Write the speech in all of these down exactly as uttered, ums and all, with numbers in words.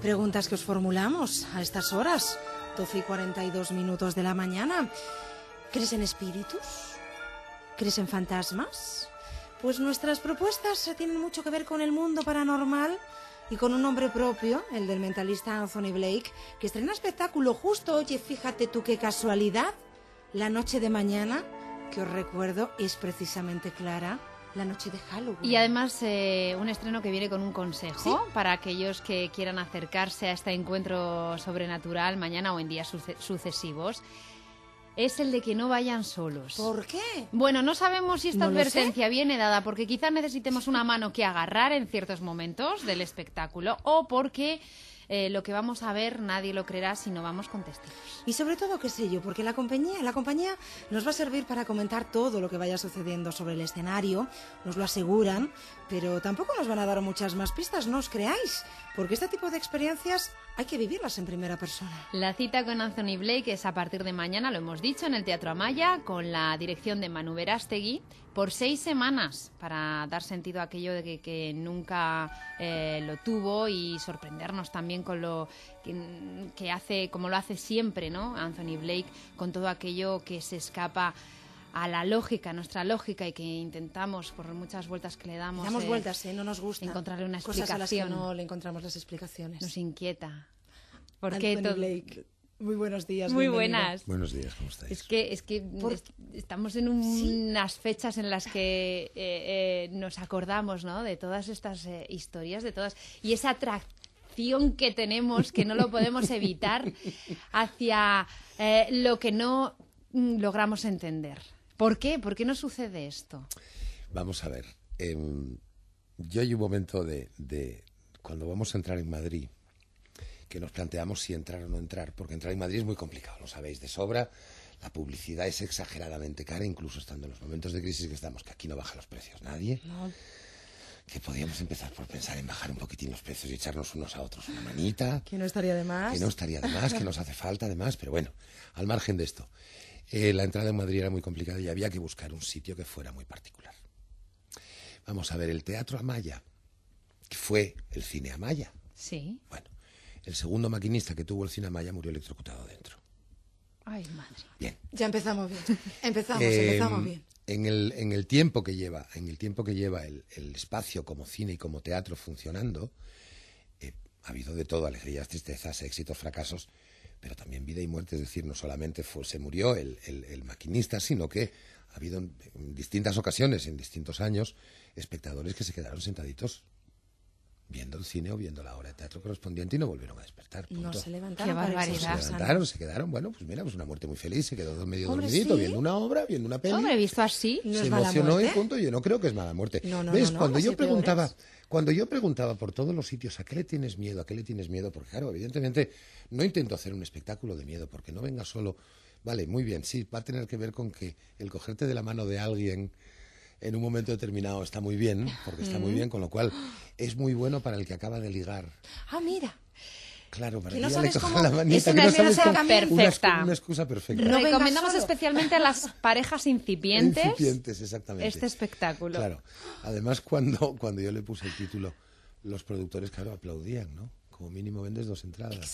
Preguntas que os formulamos a estas horas, doce y cuarenta y dos minutos de la mañana. ¿Crees en espíritus? ¿Crees en fantasmas? Pues nuestras propuestas tienen mucho que ver con el mundo paranormal y con un nombre propio, el del mentalista Anthony Blake, que estrena espectáculo justo, oye, fíjate tú qué casualidad, la noche de mañana, que os recuerdo es precisamente, Clara, la noche de Halloween. Y además eh, un estreno que viene con un consejo, ¿sí?, para aquellos que quieran acercarse a este encuentro sobrenatural mañana o en días suce- sucesivos. Es el de que no vayan solos. ¿Por qué? Bueno, no sabemos si esta No lo advertencia viene dada porque quizás necesitemos una mano que agarrar en ciertos momentos del espectáculo o porque eh, lo que vamos a ver nadie lo creerá si no vamos con testigos. Y sobre todo, qué sé yo, porque la compañía, la compañía nos va a servir para comentar todo lo que vaya sucediendo sobre el escenario, nos lo aseguran, pero tampoco nos van a dar muchas más pistas, no os creáis, porque este tipo de experiencias hay que vivirlas en primera persona. La cita con Anthony Blake es a partir de mañana, lo hemos dicho, en el Teatro Amaya, con la dirección de Manu Verástegui, por seis semanas, para dar sentido a aquello de que, que nunca eh, lo tuvo y sorprendernos también con lo que, que hace, como lo hace siempre, ¿no? Anthony Blake, con todo aquello que se escapa a la lógica, nuestra lógica, y que intentamos, por muchas vueltas que le damos, Damos eh, vueltas, ¿eh? No nos gusta encontrarle una cosas explicación. a las que no le encontramos las explicaciones. Nos inquieta. ¿Por qué Anthony todo? Blake, muy buenos días. Muy bienvenido. buenas. Buenos días, ¿cómo estáis? Es que, es que Por... est- estamos en un- ¿Sí? unas fechas en las que eh, eh, nos acordamos, ¿no?, de todas estas eh, historias, de todas, y esa atracción que tenemos, que no lo podemos evitar, hacia eh, lo que no mm, logramos entender. ¿Por qué? ¿Por qué no sucede esto? Vamos a ver. Eh, yo hay un momento de, de cuando vamos a entrar en Madrid que nos planteamos si entrar o no entrar, porque entrar en Madrid es muy complicado, lo sabéis de sobra. La publicidad es exageradamente cara, incluso estando en los momentos de crisis que estamos, que aquí no bajan los precios nadie. No. Que podríamos empezar por pensar en bajar un poquitín los precios y echarnos unos a otros una manita. Que no estaría de más. Que no estaría de más, que nos hace falta además, pero bueno, al margen de esto. Eh, la entrada en Madrid era muy complicada y había que buscar un sitio que fuera muy particular. Vamos a ver, el Teatro Amaya, que fue el Cine Amaya. Sí. Bueno, el segundo maquinista que tuvo el Cine Amaya murió electrocutado dentro. Ay, madre. Bien. Ya empezamos bien. Empezamos, Eh, empezamos bien. En el, en el tiempo que lleva, en el tiempo que lleva el, el espacio como cine y como teatro funcionando, eh, ha habido de todo, alegrías, tristezas, éxitos, fracasos, pero también vida y muerte. Es decir, no solamente fue, se murió el, el, el maquinista, sino que ha habido en, en distintas ocasiones, en distintos años, espectadores que se quedaron sentaditos viendo el cine o viendo la obra de teatro correspondiente y no volvieron a despertar. Punto. No se levantaron. Qué para irse a barbaridad. su Se casa, levantaron, se quedaron, bueno, pues mira, pues una muerte muy feliz, se quedó medio Hombre, dormidito, ¿sí? viendo una obra, viendo una peli. Hombre, visto así. ¿no Se es mala emocionó y muerte? punto. Yo no creo que es mala muerte. No, no, ¿Ves? no, no, cuando las yo hay preguntaba, peores. cuando yo preguntaba por todos los sitios, ¿a qué le tienes miedo? ¿A qué le tienes miedo? Porque claro, evidentemente no intento hacer un espectáculo de miedo, porque no venga solo. Vale, muy bien, sí, va a tener que ver con que el cogerte de la mano de alguien en un momento determinado está muy bien, porque está muy bien, con lo cual es muy bueno para el que acaba de ligar. Ah, mira. Claro, para Que que no ya le sabes coja cómo- la manita, es que una no sabes excusa cómo- perfecta. Una, excu- una excusa perfecta. No vengas Recomendamos solo. especialmente a las parejas incipientes, Incipientes, exactamente. este espectáculo. Claro. Además, cuando, cuando yo le puse el título, los productores, claro, aplaudían, ¿no? Como mínimo vendes dos entradas.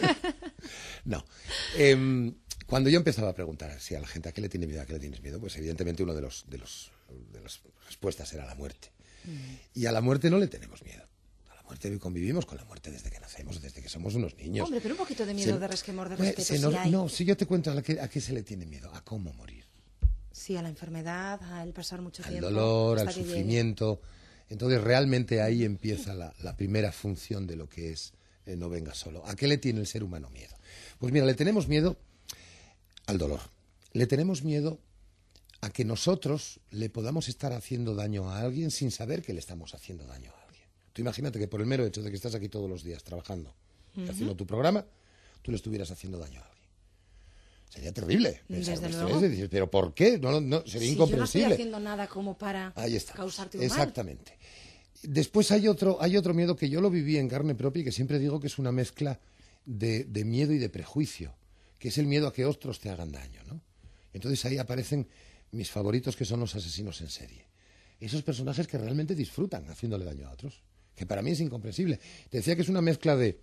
No. Eh, cuando yo empezaba a preguntar si a la gente a qué le tiene miedo, a qué le tienes miedo, pues evidentemente uno de los de los de las respuestas era la muerte. Mm. Y a la muerte no le tenemos miedo. A la muerte convivimos con la muerte desde que nacemos, desde que somos unos niños. Hombre, pero un poquito de miedo, Se- de resquemor, de Pues, respeto, se sí nos- hay. No, si yo te cuento a, la que- a qué se le tiene miedo, a cómo morir. Sí, a la enfermedad, al pasar mucho Al tiempo. dolor, hasta al que llegue. sufrimiento. Entonces realmente ahí empieza la, la primera función de lo que es eh, No venga solo. ¿A qué le tiene el ser humano miedo? Pues mira, le tenemos miedo al dolor. Le tenemos miedo a que nosotros le podamos estar haciendo daño a alguien sin saber que le estamos haciendo daño a alguien. Tú imagínate que por el mero hecho de que estás aquí todos los días trabajando y Ujú. haciendo tu programa, tú le estuvieras haciendo daño a alguien. Sería terrible. pensar Desde esto, luego. es decir, ¿pero por qué? No, no, no, sería Sí, yo no incomprensible. estoy haciendo nada como para Ahí está. causarte un mal. Exactamente. Después hay otro, hay otro miedo que yo lo viví en carne propia y que siempre digo que es una mezcla de, de miedo y de prejuicio, que es el miedo a que otros te hagan daño, ¿no? Entonces ahí aparecen mis favoritos, que son los asesinos en serie. Esos personajes que realmente disfrutan haciéndole daño a otros, que para mí es incomprensible. Te decía que es una mezcla de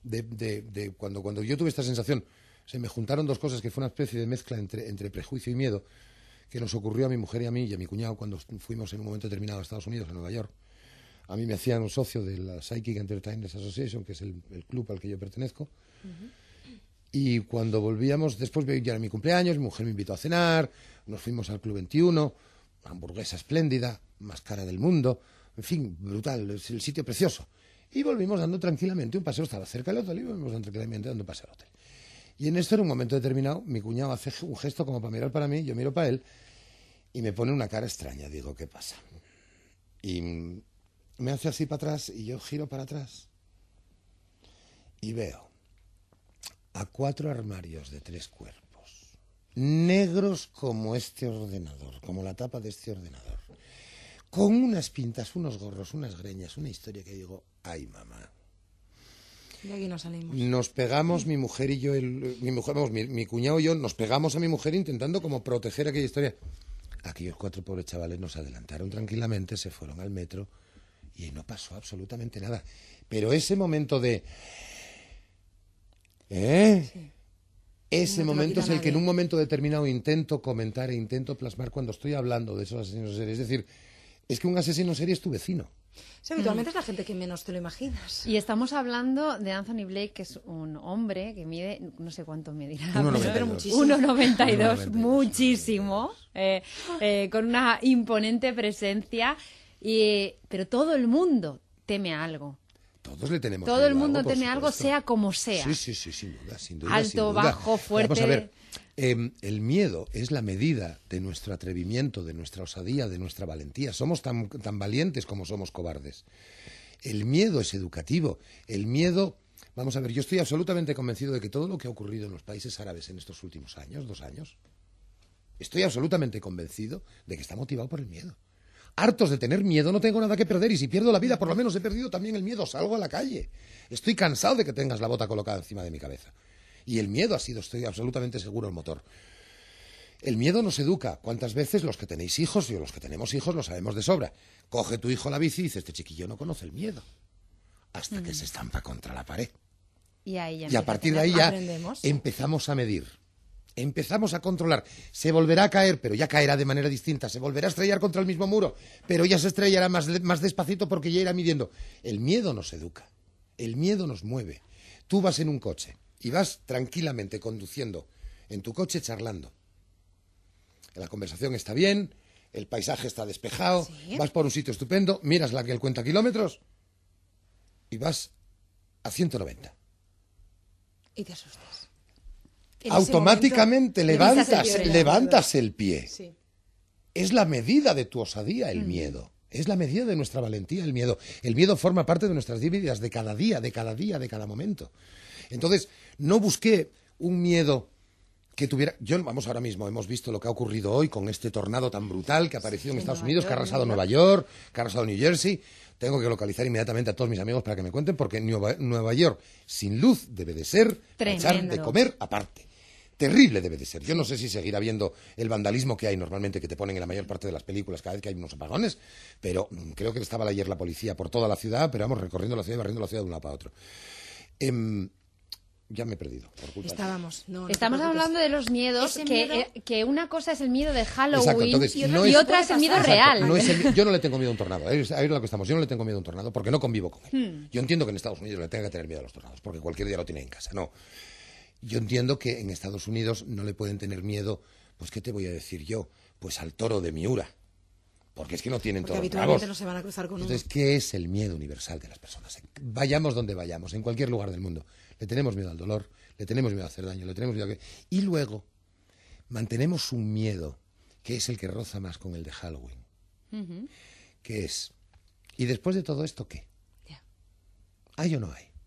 de, de, de cuando, cuando yo tuve esta sensación, se me juntaron dos cosas que fue una especie de mezcla entre, entre prejuicio y miedo, que nos ocurrió a mi mujer y a mí y a mi cuñado cuando fuimos en un momento determinado a Estados Unidos, a Nueva York. A mí me hacían un socio de la Psychic Entertainers Association, que es el, el club al que yo pertenezco. Uh-huh. Y cuando volvíamos, después ya era mi cumpleaños, mi mujer me invitó a cenar, nos fuimos al Club veintiuno, hamburguesa espléndida, más cara del mundo, en fin, brutal, es el sitio precioso. Y volvimos dando tranquilamente un paseo, estaba cerca del hotel, y volvimos dando tranquilamente dando un paseo al hotel. Y en esto, en un momento determinado, mi cuñado hace un gesto como para mirar para mí, yo miro para él, y me pone una cara extraña. Digo, ¿qué pasa? Y me hace así para atrás, y yo giro para atrás, y veo a cuatro armarios de tres cuerpos, negros como este ordenador, como la tapa de este ordenador, con unas pintas, unos gorros, unas greñas, una historia que digo, ay, mamá. De aquí no salimos. Nos pegamos, mi mujer y yo, el, mi mujer, vamos, mi, mi cuñado y yo, nos pegamos a mi mujer intentando como proteger aquella historia. Aquellos cuatro pobres chavales nos adelantaron tranquilamente, se fueron al metro y no pasó absolutamente nada. Pero ese momento de... ¿Eh? Sí. Ese no momento es el nadie. Que en un momento determinado intento comentar e intento plasmar cuando estoy hablando de esos asesinos en serie. Es decir, es que un asesino en serie es tu vecino. Sí, habitualmente mm. es la gente que menos te lo imaginas. Y estamos hablando de Anthony Blake, que es un hombre que mide, no sé cuánto medirá, uno noventa y dos, muchísimo, eh, eh, con una imponente presencia, y, pero todo el mundo teme a algo. Todos le tenemos Todo el mundo algo, teme algo, sea como sea. Sí, sí, sí, sin duda, sin duda. Alto, sin duda. bajo, fuerte. Vamos a ver, eh, el miedo es la medida de nuestro atrevimiento, de nuestra osadía, de nuestra valentía. Somos tan, tan valientes como somos cobardes. El miedo es educativo. El miedo... Vamos a ver, yo estoy absolutamente convencido de que todo lo que ha ocurrido en los países árabes en estos últimos años, dos años, estoy absolutamente convencido de que está motivado por el miedo. Hartos de tener miedo, no tengo nada que perder, y si pierdo la vida, por lo menos he perdido también el miedo, salgo a la calle. Estoy cansado de que tengas la bota colocada encima de mi cabeza. Y el miedo ha sido, estoy absolutamente seguro, el motor. El miedo nos educa. ¿Cuántas veces los que tenéis hijos y los que tenemos hijos lo sabemos de sobra? Coge tu hijo la bici y dice, este chiquillo no conoce el miedo. Hasta mm. que se estampa contra la pared. Y, ahí ya y a partir de ahí ya aprendemos. Empezamos a medir. Empezamos a controlar. Se volverá a caer, pero ya caerá de manera distinta. Se volverá a estrellar contra el mismo muro, pero ya se estrellará más, más despacito porque ya irá midiendo. El miedo nos educa. El miedo nos mueve. Tú vas en un coche y vas tranquilamente conduciendo en tu coche charlando. La conversación está bien, el paisaje está despejado, ¿sí? Vas por un sitio estupendo, miras la que él cuenta kilómetros y vas a ciento noventa. Y te asustas. Automáticamente levantas, el levantas el pie. Sí. Es la medida de tu osadía el mm. miedo. Es la medida de nuestra valentía el miedo. El miedo forma parte de nuestras vidas de cada día, de cada día, de cada momento. Entonces, no busqué un miedo que tuviera... Yo, vamos, ahora mismo hemos visto lo que ha ocurrido hoy con este tornado tan brutal que apareció en Estados Unidos, que ha arrasado Nueva York, que ha arrasado New Jersey. Tengo que localizar inmediatamente a todos mis amigos para que me cuenten, porque Nueva, Nueva York sin luz debe de ser echar de comer aparte. Terrible debe de ser. Yo no sé si seguirá viendo el vandalismo que hay normalmente, que te ponen en la mayor parte de las películas cada vez que hay unos apagones, pero creo que estaba ayer la policía por toda la ciudad, pero vamos, recorriendo la ciudad y barriendo la ciudad de un lado para otro. Eh, ya me he perdido. Por culpa Estábamos. No, no Estamos hablando de los miedos, que, miedo... eh, que una cosa es el miedo de Halloween. Exacto, entonces, y, otra, no y es, otra es el miedo exacto, real. No es el, yo no le tengo miedo a un tornado. Ahí es, ahí es lo que estamos. Yo no le tengo miedo a un tornado porque no convivo con él. Hmm. Yo entiendo que en Estados Unidos le tenga que tener miedo a los tornados porque cualquier día lo tiene en casa. No. Yo entiendo que en Estados Unidos no le pueden tener miedo, pues ¿qué te voy a decir yo? Pues al toro de Miura. Porque es que no tienen toros bravos. Habitualmente no se van a cruzar con Entonces, uno. ¿qué es el miedo universal de las personas? Vayamos donde vayamos, en cualquier lugar del mundo. Le tenemos miedo al dolor, le tenemos miedo a hacer daño, le tenemos miedo a que... Y luego mantenemos un miedo que es el que roza más con el de Halloween. Uh-huh. Que es, ¿y después de todo esto qué? Yeah. ¿Hay o no hay?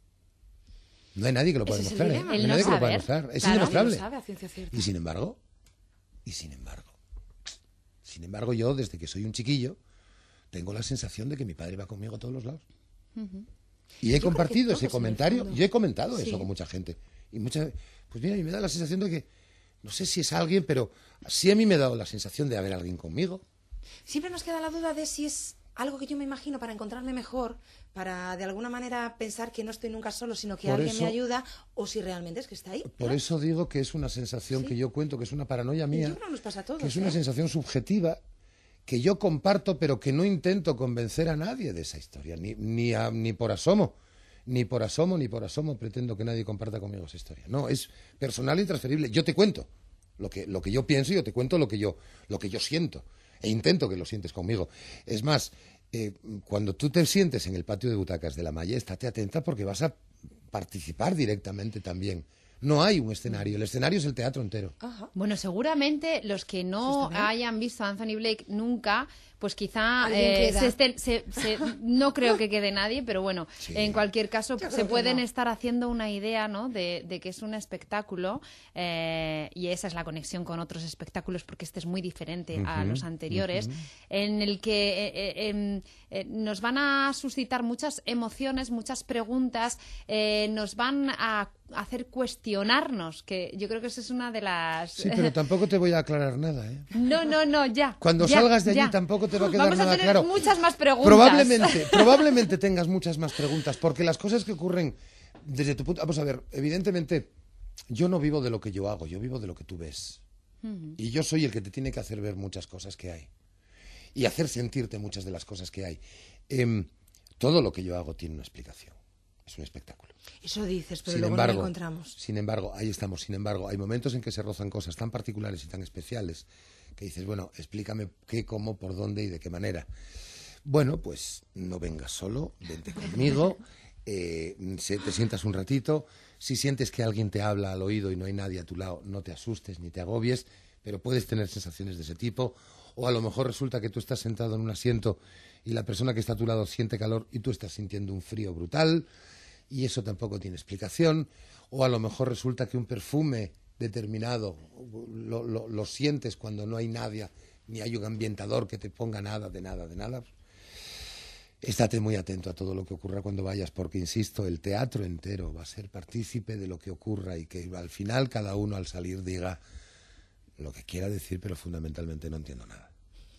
No hay nadie que lo pueda demostrar, ¿eh? No hay nadie que lo pueda demostrar. Es claro, indemostrable. Sabe a ciencia cierta. Y sin embargo, y sin embargo, sin embargo, yo desde que soy un chiquillo tengo la sensación de que mi padre va conmigo a todos los lados. Uh-huh. Y he yo compartido ese comentario, yo he comentado sí. eso con mucha gente. Y mucha, pues mira, a mí me da la sensación de que, no sé si es alguien, pero sí a mí me ha dado la sensación de haber alguien conmigo. Siempre nos queda la duda de si es algo que yo me imagino para encontrarme mejor, para de alguna manera pensar que no estoy nunca solo, sino que Por alguien eso- me ayuda, o si realmente es que está ahí. Por Claro. eso digo que es una sensación Sí. que yo cuento, que es una paranoia mía, Yo creo que nos pasa a todos, que es una ¿eh? sensación subjetiva que yo comparto, pero que no intento convencer a nadie de esa historia, ni, ni, a- ni por asomo, ni por asomo, ni por asomo pretendo que nadie comparta conmigo esa historia. No, es personal y transferible. Yo te cuento lo que, lo que yo pienso y yo te cuento lo que yo, lo que yo siento, e intento que lo sientes conmigo. Es más, eh, cuando tú te sientes en el patio de butacas de la Malla, estate atenta porque vas a participar directamente también. No hay un escenario, el escenario es el teatro entero. Ajá. Bueno, seguramente los que no Sí, está bien. hayan visto a Anthony Blake nunca, pues quizá Alguien eh, queda. se estén, se- se- no creo que quede nadie, pero bueno, Sí. en cualquier caso Yo creo se que pueden no. estar haciendo una idea, ¿no? de, de que es un espectáculo eh, y esa es la conexión con otros espectáculos porque este es muy diferente a Ujú, los anteriores, en el que eh, eh, em, eh, nos van a suscitar muchas emociones, muchas preguntas, eh, nos van a hacer cuestionarnos, que yo creo que esa es una de las... Sí, pero tampoco te voy a aclarar nada, ¿eh? No, no, no, ya. Cuando ya, salgas de allí ya. tampoco te va a quedar Vamos nada a tener claro. muchas más preguntas. Probablemente, probablemente tengas muchas más preguntas, porque las cosas que ocurren desde tu punto... Vamos a ver, evidentemente, yo no vivo de lo que yo hago, yo vivo de lo que tú ves. Y yo soy el que te tiene que hacer ver muchas cosas que hay. Y hacer sentirte muchas de las cosas que hay. Em, todo lo que yo hago tiene una explicación. Es un espectáculo. Eso dices, pero Sin luego no embargo, lo encontramos. sin embargo, ahí estamos. Sin embargo, hay momentos en que se rozan cosas tan particulares y tan especiales que dices, bueno, explícame qué, cómo, por dónde y de qué manera. Bueno, pues no vengas solo, vente conmigo, eh, se- te sientas un ratito. Si sientes que alguien te habla al oído y no hay nadie a tu lado, no te asustes ni te agobies, pero puedes tener sensaciones de ese tipo. O a lo mejor resulta que tú estás sentado en un asiento y la persona que está a tu lado siente calor y tú estás sintiendo un frío brutal. Y eso tampoco tiene explicación. O a lo mejor resulta que un perfume determinado lo, lo, lo sientes cuando no hay nadie, ni hay un ambientador que te ponga nada, de nada, de nada. Estate muy atento a todo lo que ocurra cuando vayas, porque, insisto, el teatro entero va a ser partícipe de lo que ocurra y que al final cada uno al salir diga lo que quiera decir, pero fundamentalmente no entiendo nada.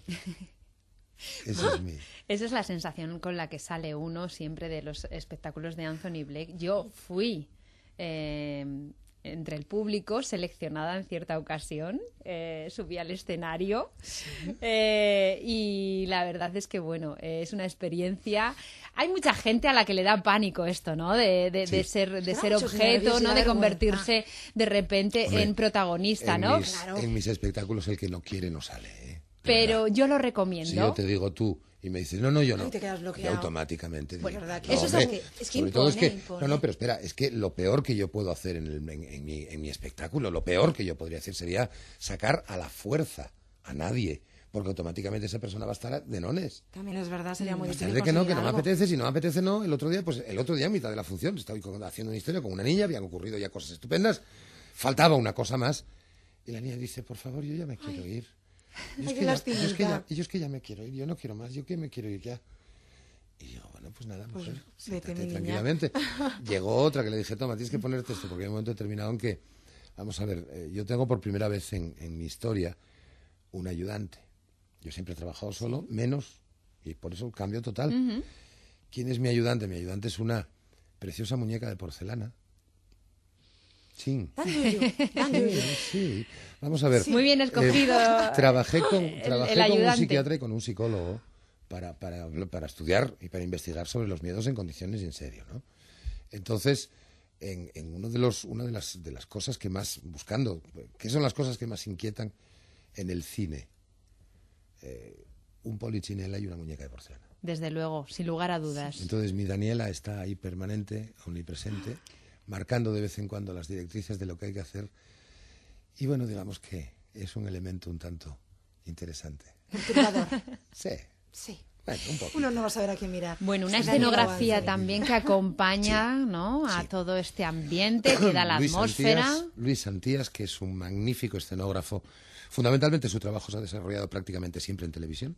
Eso es mi... Esa es la sensación con la que sale uno siempre de los espectáculos de Anthony Blake. Yo fui eh, entre el público seleccionada en cierta ocasión, eh, subí al escenario eh, y la verdad es que, bueno, eh, es una experiencia... Hay mucha gente a la que le da pánico esto, ¿no? De, de, Sí. de ser, de Da ser muchos objeto, nervios y ¿no? da De vergüenza. convertirse de repente Hombre, en protagonista, en ¿no? mis, Claro. en mis espectáculos el que no quiere no sale, ¿eh? De Pero verdad. yo lo Si recomiendo. yo te digo tú y me dices, no, no, yo no. Ay, te quedas y bloqueado. automáticamente Bueno, digo, verdad que no, eso es hombre, que- es que sobre todo es que, impone, impone. no, no, pero espera, es que lo peor que yo puedo hacer en, el- en- en mi, en mi espectáculo, lo peor que yo podría hacer sería sacar a la fuerza a nadie, porque automáticamente esa persona va a estar de nones. También es verdad, sería muy Es difícil de que no, que conseguir no me algo. apetece, si no me apetece, no. El otro día, pues el otro día, a mitad de la función, estaba haciendo una historia con una niña, habían ocurrido ya cosas estupendas, faltaba una cosa más, y la niña dice, por favor, yo ya me quiero ir. Yo Ay, es, qué que ya, yo, es que ya, lastimita. yo es que ya me quiero ir, yo no quiero más, yo que me quiero ir ya. Y yo, bueno, pues nada, Pues mujer, vete, siéntate mi niña. tranquilamente. Llegó otra que le dije, toma, tienes que ponerte esto, porque hay un momento determinado en que, vamos a ver, eh, yo tengo por primera vez en, en mi historia un ayudante. Yo siempre he trabajado solo, menos, y por eso cambio total. Ujú. ¿Quién es mi ayudante? Mi ayudante es una preciosa muñeca de porcelana. Sí. Dan yuyu, dan yuyu. Sí, sí. Vamos a ver. Muy bien escogido. Eh, trabajé con, el- trabajé el con un ayudante. psiquiatra y con un psicólogo para, para, para estudiar y para investigar sobre los miedos en condiciones y en serio, ¿no? Entonces, en, en uno de los, una de las, de las cosas que más, buscando, ¿qué son las cosas que más inquietan en el cine? Eh, un polichinela y una muñeca de porcelana. Desde luego, sin lugar a dudas. Entonces mi Daniela está ahí permanente, omnipresente, marcando de vez en cuando las directrices de lo que hay que hacer. Y bueno, digamos que es un elemento un tanto interesante. Perturbador. Sí, Sí. bueno, un poco. Uno no va a saber a quién mirar. Bueno, una Es Daniel escenografía Avance. también que acompaña, ¿no? A Sí. todo este ambiente que da la Luis atmósfera. Santías, Luis Santías, que es un magnífico escenógrafo. Fundamentalmente su trabajo se ha desarrollado prácticamente siempre en televisión.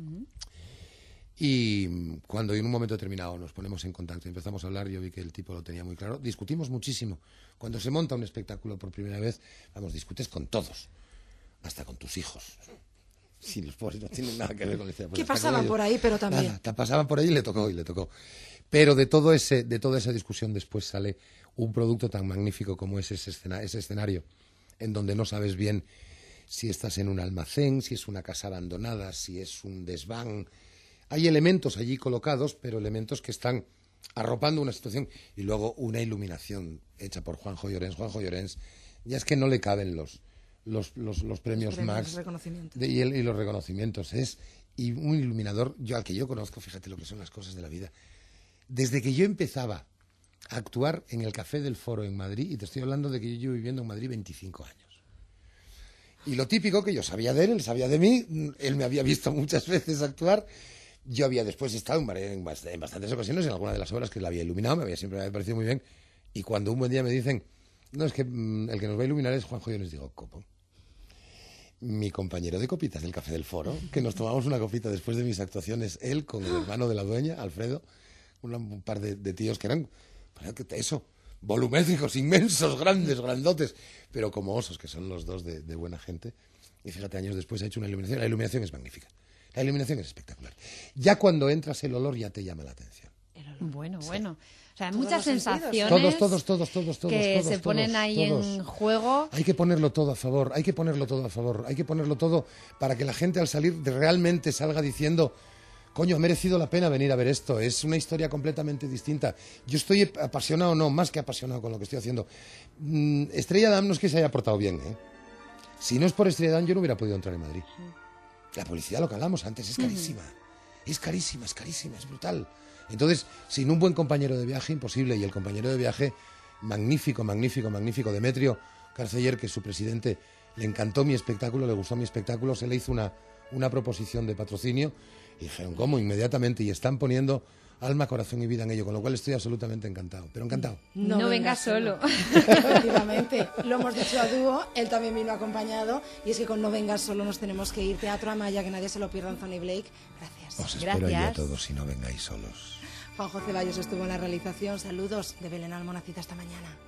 Y mm, cuando en un momento determinado nos ponemos en contacto y empezamos a hablar, yo vi que el tipo lo tenía muy claro. Discutimos muchísimo. Cuando se monta un espectáculo por primera vez, vamos, discutes con todos, hasta con tus hijos. Sí, los pobres no tienen nada que ver con el cine. Que pasaban por ahí, pero también. Nada, te pasaban por ahí y le tocó, y le tocó. Pero de todo ese, de toda esa discusión después sale un producto tan magnífico como es ese, escena, ese escenario, en donde no sabes bien si estás en un almacén, si es una casa abandonada, si es un desván. Hay elementos allí colocados, pero elementos que están arropando una situación, y luego una iluminación hecha por Juanjo Llorens. Juanjo Llorens, ya es que no le caben los, los, los, los premios, los premios Max reconocimientos. de, y, el, y los reconocimientos. Es y un iluminador, yo al que yo conozco, fíjate lo que son las cosas de la vida. Desde que yo empezaba a actuar en el Café del Foro en Madrid, y te estoy hablando de que yo llevo viviendo en Madrid veinticinco años. Y lo típico que yo sabía de él, él sabía de mí, él me había visto muchas veces actuar. Yo había después estado en bastantes ocasiones en alguna de las obras que la había iluminado, me había siempre me había parecido muy bien. Y cuando un buen día me dicen, no, es que mmm, el que nos va a iluminar es Juanjo, yo les digo, ¿cómo? Mi compañero de copitas del Café del Foro, que nos tomamos una copita después de mis actuaciones, él con el hermano de la dueña, Alfredo, una, un par de, de tíos que eran, eso, volumétricos, inmensos, grandes, grandotes, pero como osos, que son los dos de, de buena gente. Y fíjate, años después ha hecho una iluminación, la iluminación es magnífica. La iluminación es espectacular. Ya cuando entras el olor ya te llama la atención. Bueno, sí. bueno. O sea, hay Todos muchas los sentidos. sensaciones Todos, todos, todos, todos, todos. que todos, se ponen todos, ahí todos. en juego. Hay que ponerlo todo a favor, hay que ponerlo todo a favor, hay que ponerlo todo para que la gente al salir realmente salga diciendo, coño, ha merecido la pena venir a ver esto, es una historia completamente distinta. Yo estoy apasionado, no, más que apasionado con lo que estoy haciendo. Mm, Estrella Damm no es que se haya portado bien, ¿eh? Si no es por Estrella Damm yo no hubiera podido entrar en Madrid. La publicidad, lo que hablamos antes, es carísima. Uh-huh. Es carísima, es carísima, es brutal. Entonces, sin un buen compañero de viaje, imposible. Y el compañero de viaje, magnífico, magnífico, magnífico. Demetrio Carceller, que es su presidente, le encantó mi espectáculo, le gustó mi espectáculo, se le hizo una, una proposición de patrocinio. Y dijeron, ¿cómo? Inmediatamente. Y están poniendo alma, corazón y vida en ello, con lo cual estoy absolutamente encantado. Pero encantado. No, no vengas solo. Efectivamente, lo hemos dicho a dúo, él también vino acompañado, y es que con No vengas solo nos tenemos que ir. Teatro Amaya, que nadie se lo pierda, Anthony Blake. Gracias. Os espero Gracias. allí a todos y no vengáis solos. Juanjo Ceballos estuvo en la realización. Saludos de Belén Almonacid, hasta mañana.